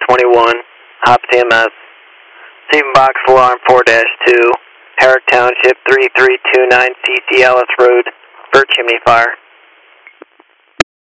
21, Hops EMS. Receiving box alarm 4-2, Herrick Township 3329 CC Ellis Road, for chimney fire.